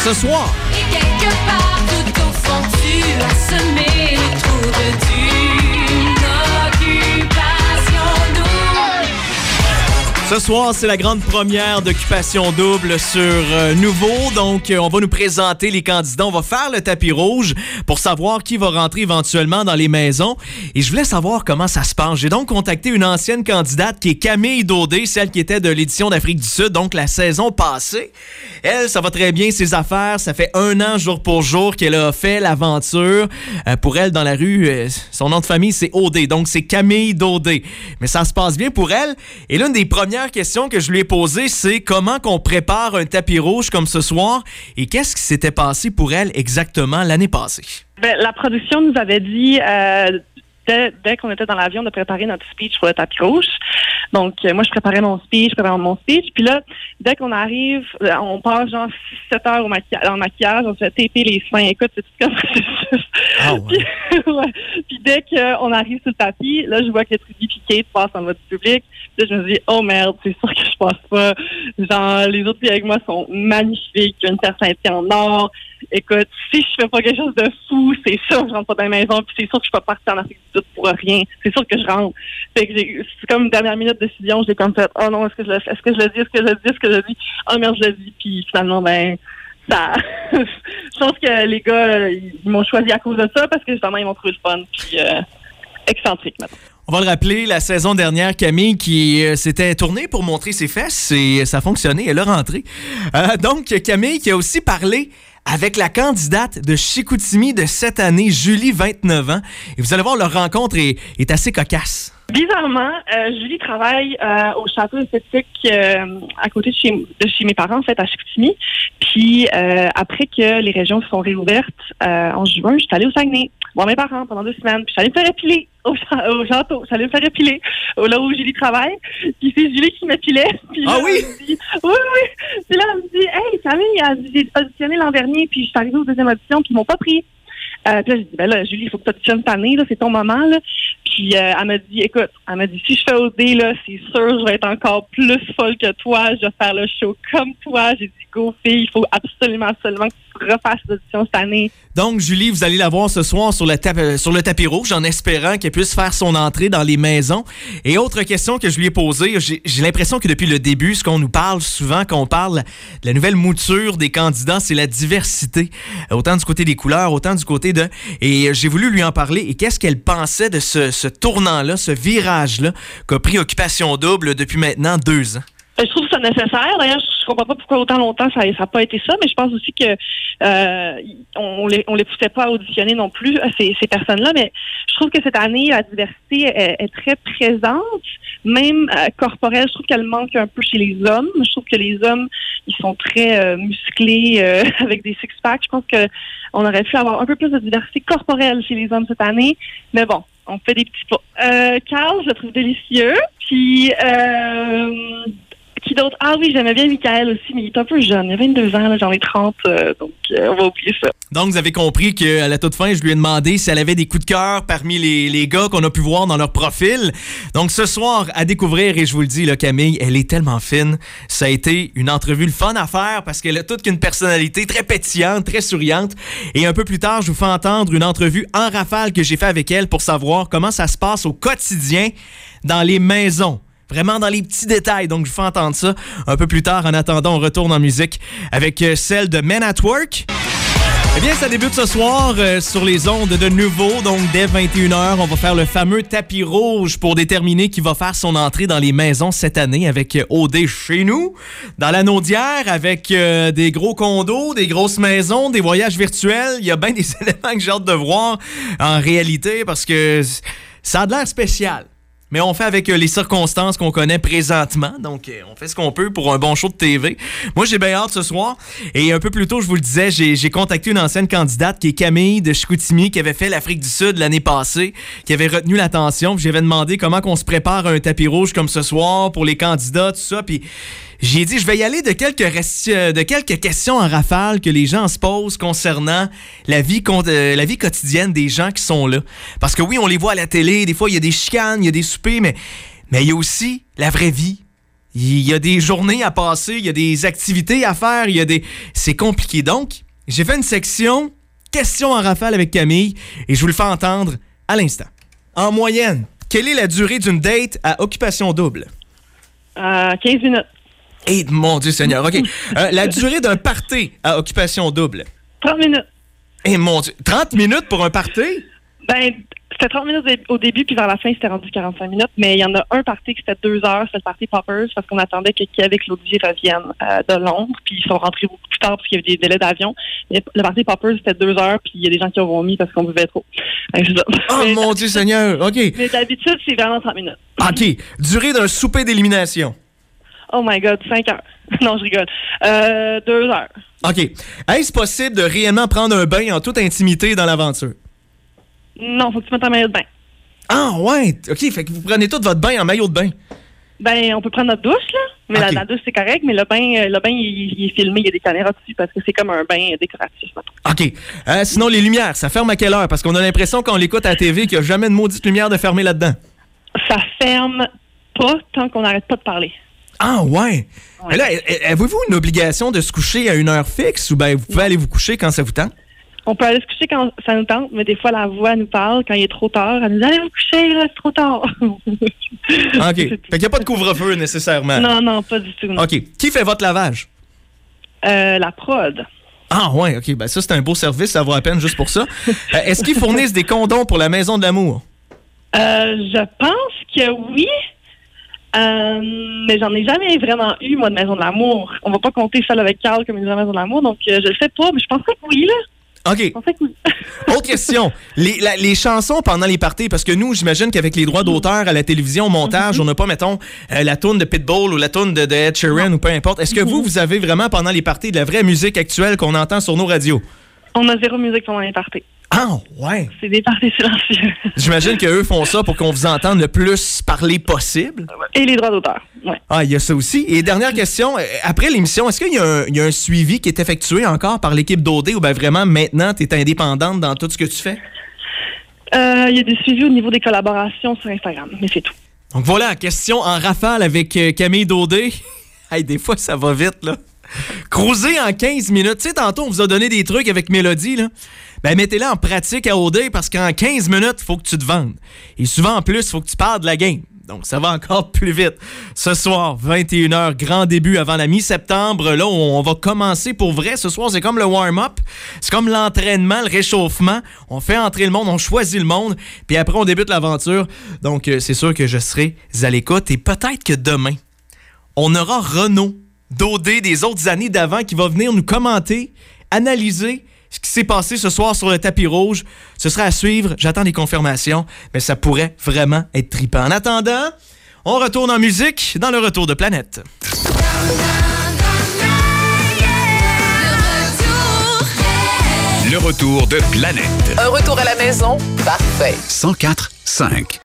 ce soir. Et quelque part tout au fond, tu as semé le trou d'une occupation double. Ce soir, c'est la grande première d'Occupation Double sur Nouveau. Donc, on va nous présenter les candidats. On va faire le tapis rouge pour savoir qui va rentrer éventuellement dans les maisons. Et je voulais savoir comment ça se passe. J'ai donc contacté une ancienne candidate qui est Camille Daudé, celle qui était de l'édition d'Afrique du Sud, donc la saison passée. Elle, ça va très bien, ses affaires. Ça fait 1 an, jour pour jour, qu'elle a fait l'aventure. Pour elle, dans la rue, son nom de famille, c'est Audé. Donc, c'est Camille Daudé. Mais ça se passe bien pour elle. Et l'une des premières question que je lui ai posée, c'est comment qu'on prépare un tapis rouge comme ce soir et qu'est-ce qui s'était passé pour elle exactement l'année passée? Ben, la production nous avait dit, dès qu'on était dans l'avion, de préparer notre speech pour le tapis rouge. Donc, moi, je préparais mon speech. Puis là, dès qu'on arrive, on passe genre 6-7 heures en maquillage, on se fait taper les seins. Écoute, c'est tout comme processus. Ah ouais. Puis, ouais. Puis dès qu'on arrive sur le tapis, là, je vois que le truc piqué passe en mode public. Puis là, je me dis, oh merde, c'est sûr que je passe pas. Genre, les autres filles avec moi sont magnifiques. Il y a une paire ceinture en or. Écoute, si je fais pas quelque chose de fou, c'est sûr que je rentre pas dans la maison, puis c'est sûr que je peux pas partir en Afrique du Sud pour rien. C'est sûr que je rentre. Fait que c'est comme une dernière minute de décision, j'ai comme fait, oh non, est-ce que je le dis? Oh merde, je le dis, puis finalement, ben, ça, je pense que les gars, ils m'ont choisi à cause de ça, parce que justement, ils m'ont trouvé le fun, puis excentrique maintenant. On va le rappeler, la saison dernière, Camille qui s'était tournée pour montrer ses fesses et ça a fonctionné, elle a rentré. Donc, Camille qui a aussi parlé avec la candidate de Chicoutimi de cette année, Julie, 29 ans. Et vous allez voir, leur rencontre est assez cocasse. Bizarrement, Julie travaille au château esthétique à côté de chez mes parents, en fait, à Chicoutimi. Puis, après que les régions se sont réouvertes en juin, je suis allée au Saguenay, voir mes parents pendant 2 semaines. Puis, je suis allée me faire épiler au château. Je suis allée me faire épiler là où Julie travaille. Puis, c'est Julie qui m'épilait. Puis là, oui? Elle me dit, oui. Puis là, elle me dit, hey, Camille, j'ai auditionné l'an dernier, puis je suis arrivée aux 2e auditions, puis ils m'ont pas pris. Puis là, j'ai dit, ben là, Julie, il faut que tu auditionnes cette année, là, c'est ton moment, là. Puis elle m'a dit, écoute, si je fais OD, là, c'est sûr, je vais être encore plus folle que toi, je vais faire le show comme toi. J'ai dit, go, fille, il faut absolument que tu refasses l'audition cette année. Donc, Julie, vous allez la voir ce soir sur le tapis rouge, en espérant qu'elle puisse faire son entrée dans les maisons. Et autre question que je lui ai posée, j'ai l'impression que depuis le début, ce qu'on nous parle souvent, quand on parle de la nouvelle mouture des candidats, c'est la diversité. Autant du côté des couleurs, autant du côté de... Et j'ai voulu lui en parler. Et qu'est-ce qu'elle pensait de ce tournant-là, ce virage-là qu'a pris Occupation Double depuis maintenant 2 ans? Je trouve ça nécessaire. D'ailleurs, je comprends pas pourquoi autant longtemps ça n'a pas été ça, mais je pense aussi que on les poussait pas à auditionner non plus, ces personnes-là. Mais je trouve que cette année, la diversité est très présente, même corporelle. Je trouve qu'elle manque un peu chez les hommes. Je trouve que les hommes, ils sont très musclés avec des six-packs. Je pense que on aurait pu avoir un peu plus de diversité corporelle chez les hommes cette année. Mais bon, on fait des petits pas. Carl, je le trouve délicieux. Puis... qui d'autre? Ah oui, j'aimais bien Michael aussi, mais il est un peu jeune. Il a 22 ans, là, j'en ai 30, donc on va oublier ça. Donc, vous avez compris qu'à la toute fin, je lui ai demandé si elle avait des coups de cœur parmi les gars qu'on a pu voir dans leur profil. Donc, ce soir, à découvrir, et je vous le dis, là, Camille, elle est tellement fine. Ça a été une entrevue le fun à faire parce qu'elle a toute une personnalité très pétillante, très souriante. Et un peu plus tard, je vous fais entendre une entrevue en rafale que j'ai fait avec elle pour savoir comment ça se passe au quotidien dans les maisons. Vraiment dans les petits détails. Donc, je vous fais entendre ça un peu plus tard. En attendant, on retourne en musique avec celle de Men at Work. Eh bien, ça débute ce soir sur les ondes de Nouveau. Donc, dès 21h, on va faire le fameux tapis rouge pour déterminer qui va faire son entrée dans les maisons cette année avec OD chez nous, dans la Naudière, avec des gros condos, des grosses maisons, des voyages virtuels. Il y a bien des éléments que j'ai hâte de voir en réalité parce que ça a de l'air spécial. Mais on fait avec les circonstances qu'on connaît présentement. Donc, on fait ce qu'on peut pour un bon show de TV. Moi, j'ai bien hâte ce soir. Et un peu plus tôt, je vous le disais, j'ai contacté une ancienne candidate qui est Camille de Chicoutimi, qui avait fait l'Afrique du Sud l'année passée, qui avait retenu l'attention. Puis j'avais demandé comment qu'on se prépare à un tapis rouge comme ce soir pour les candidats, tout ça. Puis j'ai dit, je vais y aller de quelques questions en rafale que les gens se posent concernant la vie quotidienne des gens qui sont là. Parce que oui, on les voit à la télé, des fois, il y a des chicanes, il y a des soupers, mais il y a aussi la vraie vie. Il y a des journées à passer, il y a des activités à faire, c'est compliqué. Donc, j'ai fait une section questions en rafale avec Camille et je vous le fais entendre à l'instant. En moyenne, quelle est la durée d'une date à occupation double? 15 minutes. Eh, mon Dieu Seigneur, OK. La durée d'un party à occupation double? 30 minutes. Eh, mon Dieu, 30 minutes pour un party? Ben, c'était 30 minutes au début, puis vers la fin, c'était rendu 45 minutes. Mais il y en a un party qui c'était 2 heures, c'était le party Poppers, parce qu'on attendait que Kay et Claudie reviennent de Londres, puis ils sont rentrés beaucoup plus tard parce qu'il y avait des délais d'avion. Le party Poppers, c'était 2 heures, puis il y a des gens qui ont vomi parce qu'on buvait trop. C'est ça. Oh, mon Dieu Seigneur, OK. Mais d'habitude, c'est vraiment 30 minutes. OK. Durée d'un souper d'élimination? Oh my God, 5 heures. Non, je rigole. 2 heures. OK. Est-ce possible de réellement prendre un bain en toute intimité dans l'aventure? Non, faut que tu mettes un maillot de bain. Ah, ouais. OK, fait que vous prenez tout votre bain en maillot de bain. Ben, on peut prendre notre douche, là. Mais OK. la douche, c'est correct, mais le bain, il est filmé, il y a des caméras dessus parce que c'est comme un bain décoratif. OK. Sinon, les lumières, ça ferme à quelle heure? Parce qu'on a l'impression, quand on l'écoute à la TV, qu'il n'y a jamais de maudite lumière de fermer là-dedans. Ça ferme pas tant qu'on n'arrête pas de parler. Ah, ouais. Ouais. Mais là, avez-vous une obligation de se coucher à une heure fixe ou bien vous pouvez aller vous coucher quand ça vous tente? On peut aller se coucher quand ça nous tente, mais des fois, la voix nous parle quand il est trop tard. Elle nous dit « Allez vous coucher, là, c'est trop tard. » OK. Fait qu'il n'y a pas de couvre-feu nécessairement. Non, pas du tout. Non. OK. Qui fait votre lavage? La prod. Ah, ouais. OK. Ben ça, c'est un beau service. Ça vaut la peine juste pour ça. Est-ce qu'ils fournissent des condoms pour la maison de l'amour? Je pense que oui. Mais j'en ai jamais vraiment eu, moi, de maison de l'amour. On va pas compter celle avec Carl comme une vraie maison de l'amour, donc je le sais pas, mais je penserais que oui, là. OK. Je pensais que oui. Autre question. Les chansons pendant les parties, parce que nous, j'imagine qu'avec les droits d'auteur à la télévision, au montage, on n'a pas, mettons, la toune de Pitbull ou la toune de Ed Sheeran ou peu importe. Est-ce que vous avez vraiment pendant les parties de la vraie musique actuelle qu'on entend sur nos radios? On a zéro musique pendant les parties. Ah, ouais. C'est des parties silencieuses. J'imagine qu'eux font ça pour qu'on vous entende le plus parler possible. Et les droits d'auteur, ouais. Ah, il y a ça aussi. Et dernière question, après l'émission, est-ce qu'il y a un suivi qui est effectué encore par l'équipe d'OD ou bien vraiment maintenant tu es indépendante dans tout ce que tu fais? Il y a des suivis au niveau des collaborations sur Instagram, mais c'est tout. Donc voilà, question en rafale avec Camille Daudé. Hey, des fois, ça va vite, là. Cruiser en 15 minutes. Tu sais, tantôt, on vous a donné des trucs avec Mélodie, là. Ben, mettez-les en pratique à OD parce qu'en 15 minutes, il faut que tu te vendes. Et souvent, en plus, il faut que tu parles de la game. Donc, ça va encore plus vite. Ce soir, 21h, grand début avant la mi-septembre. Là, on va commencer pour vrai. Ce soir, c'est comme le warm-up. C'est comme l'entraînement, le réchauffement. On fait entrer le monde, on choisit le monde. Puis après, on débute l'aventure. Donc, c'est sûr que je serai à l'écoute. Et peut-être que demain, on aura Renaud d'OD des autres années d'avant qui va venir nous commenter, analyser ce qui s'est passé ce soir sur le tapis rouge. Ce sera à suivre. J'attends les confirmations, mais ça pourrait vraiment être trippant. En attendant, on retourne en musique dans le Retour de Planète. Le retour de Planète. Un retour à la maison parfait. 104.5.